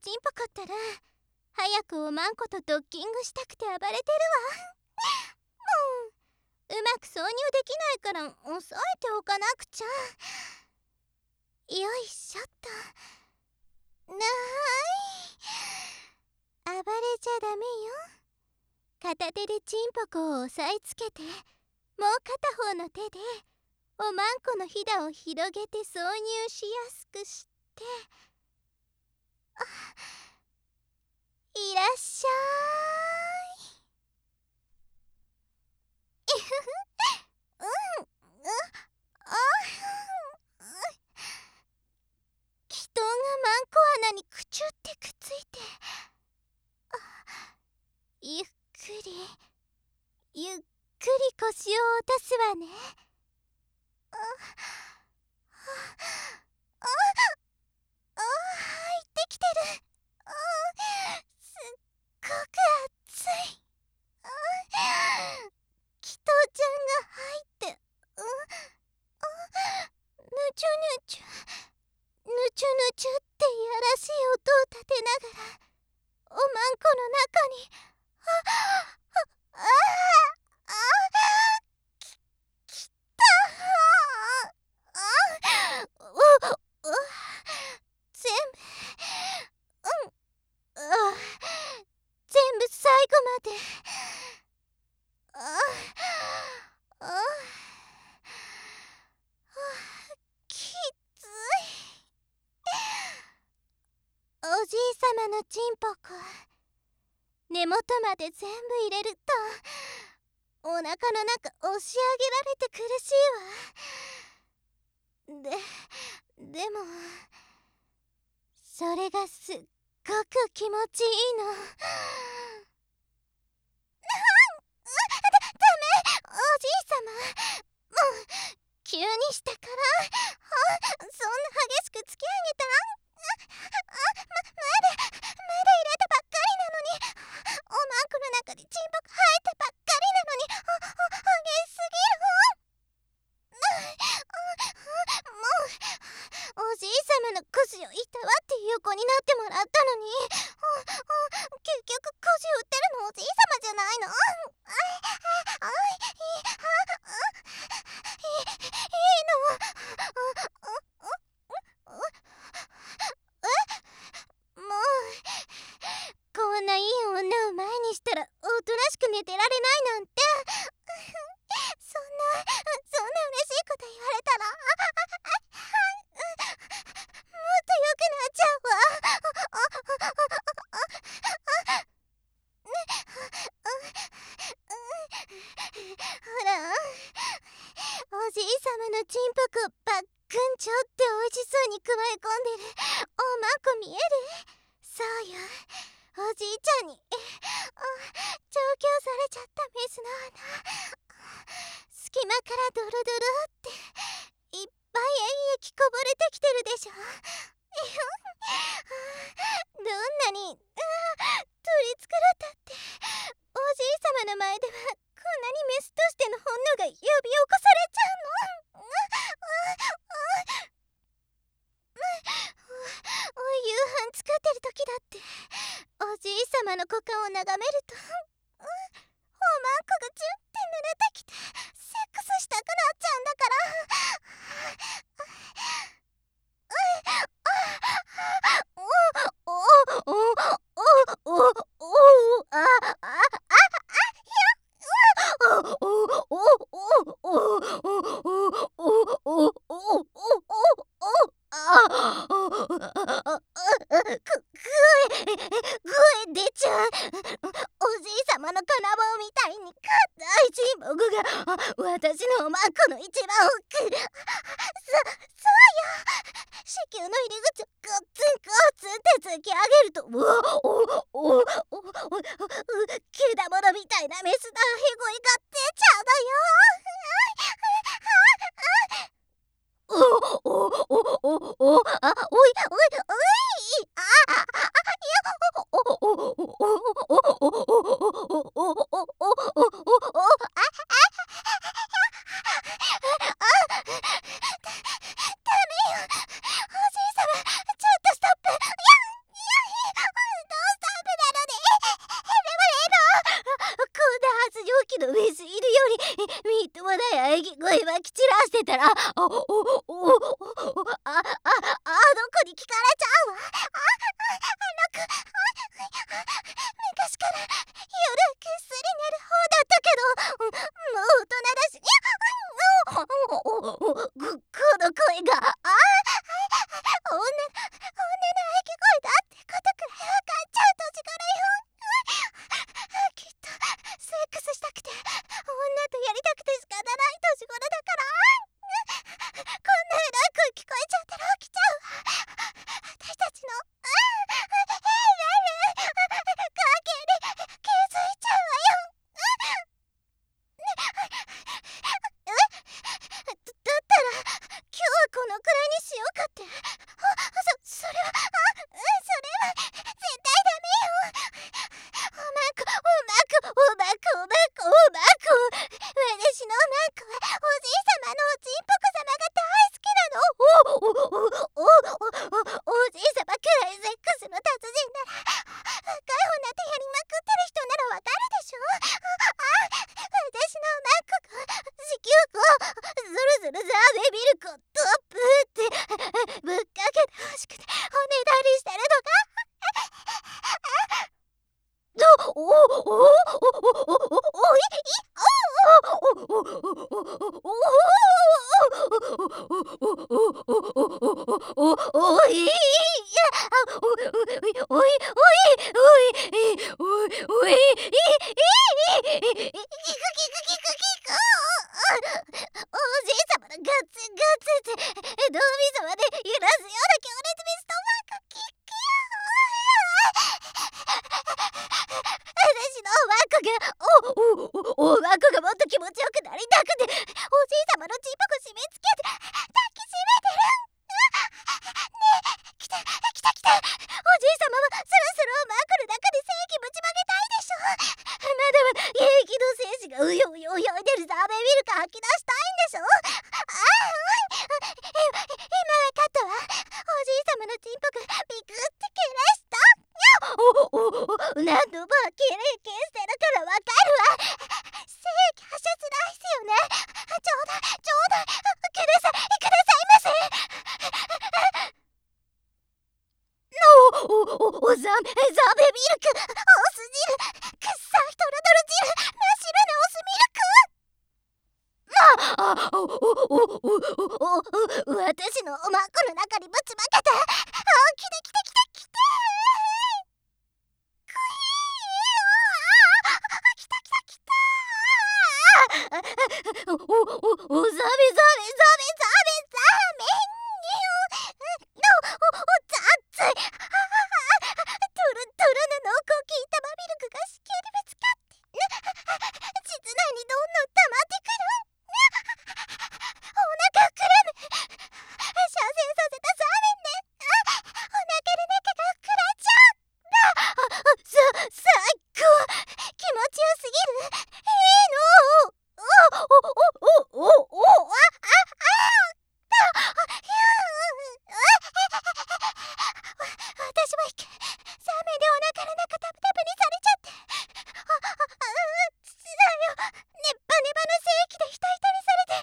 チンポコったら早くおまんことドッキングしたくて暴れてるわ。うまく挿入できないから押さえておかなくちゃ。よいしょっと。なーい、暴れちゃダメよ。片手でチンポコを押さえつけて、もう片方の手でおまんこのひだを広げて挿入しやすくして、いらっしゃーい。気筒がマンコ穴にくちゅってくっついて、ゆっくりゆっくり腰を落とすわね。入ってきてる。すっごく熱い。気筒ちゃんが入って、ぬちゅぬちゅぬちゅぬちゅっていやらしい音を立てながらおまんこの中にきた全部全部最後まできつい。おじいさまのチンポコ、根元まで全部入れるとお腹の中押し上げられて苦しいわ。でもそれがすっごく気持ちいいの。ダメ、おじいさま、もう急にしたからそんな激しく突き上げたらまだ入れたばっかりなのに、おまんこの中でチンポコ生えたばっかりなのに激しすぎる。もうおじいさまの腰をいたわって横になってもらったのに、結局腰打ってるのおじいさまじゃないの。いいの。もうこんないい女を前にしたらおとなしく寝てられないなんて。そんな嬉しいこと言われたらもっと良くなっちゃうわ。ほら、おじいさまのチンポコばっくんちょっておいしそうにくわえ込んでるおまんこ見える？そうよ、おじいちゃんに調教されちゃったメスの穴、隙間からドロドロっていっぱい液こぼれてきてるでしょ。どんなに取り繕ったっておじいさまの前ではこんなにメスとしての本能が呼び起こされちゃうの。夕飯作ってる時だっておじいさまの股間を眺めるとおまんこがジュンって濡れてきてセックスしたくなっちゃうんだから声出ちゃう。おじいさまの金棒みたいに硬いチンポコが私のおまんこの一番奥。そうよ、子宮の入り口をガッツンガッツンって突き上げるとけだものみたいなメスのへごいが出ちゃうのよ。ダメよ、おじいさま、ちょっとストップ。 たらどこに聞かれちゃうわ。昔から夜ぐっすり寝る方だったけど、もう大人だし、この声が女の喘ぎ声だってことくらい分かっちゃう年頃よ。きっとセックスしたくて、女とやりたくて仕方ない年頃だから、こんなエロい声聞こえちゃったら起きちゃうわ。私たちの関係に気づいちゃうわよ。だったら今日はこのくらいにしようかって。それは絶対ダメよ。おまこ。私のおまこはおじいさまのおちんぽこ様が大好きなの。おじいさまくらいセックスの達人なら、若い女とやりまくってる人ならわかるでしょ。私のおまこが子宮口ズルズルザーベビルコトップってぶっかけてほしくておねだりしてるのか。おじいさまのガツって脳みそまで揺らすような強烈ミストマークキッキ私のおまこがもっと気持ちよくなりたくて、おじいさまのちんぽこ締め付けて抱きしめてる。ねえ、来た。おじいさまはそろそろおまこの中で正義ぶちまけたいでしょ。まだ現役の精子がうよ泳いでるザーベビルカ吐き出したいんでしょ。今わかったわ。おじいさまのちんぽがビクって切れした。何度もキレイ消してるからわかるわ。正義発射つらいっすよね。ちょうだいくださいませ。ザーベビルク、オス汁、くっさいトロドロ汁、真っ白なオスミルク。私のおまこの中にぶちまけて。来て。クイーン。ザーベザーベントロトロの濃厚金玉ミルクが子宮にぶつかって膣内にどんどん溜まってくる。お腹膨らむ。射精させたザーメンでお腹で中が膨らんじゃう。最高。気持ちよすぎる。私もザーメンでお腹の中タプタプにされちゃって。つらいよ。ネバネバの精液でひたひたにされて。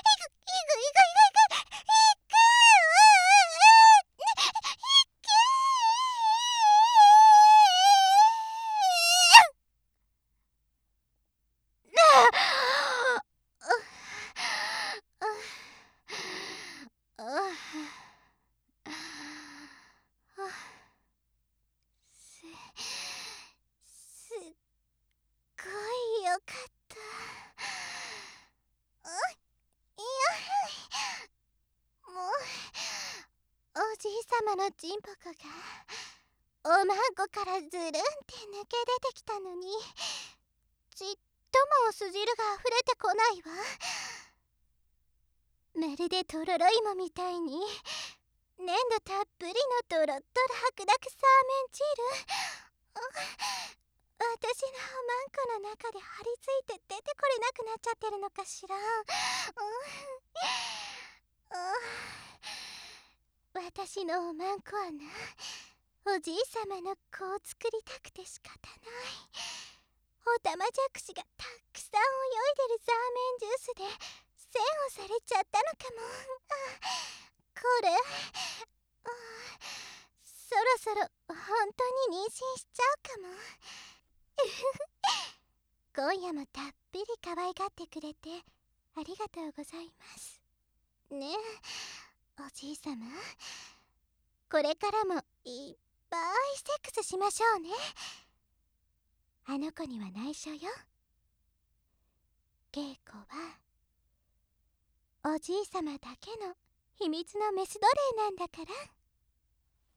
すっごいよかった。もうおじいさまのちんぽこがおまんこからずるんって抜け出てきたのに、ちっともお酢汁があふれてこないわ。まるでとろろ芋みたいに粘土たっぷりのとろっとろ白濁サーメン汁。私のおまんこの中で張り付いて出てこれなくなっちゃってるのかしら。私のおまんこはな、おじいさまの子を作りたくて仕方ない。おたまじゃくしがたくさん泳いでるザーメンジュースでをされちゃったのかも。これそろそろ本当に妊娠しちゃうかも。今夜もたっぷり可愛がってくれてありがとうございます。ねえおじいさま、これからもいっぱいセックスしましょうね。あの子には内緒よ。稽古はおじいさまだけの秘密のメス奴隷なんだから。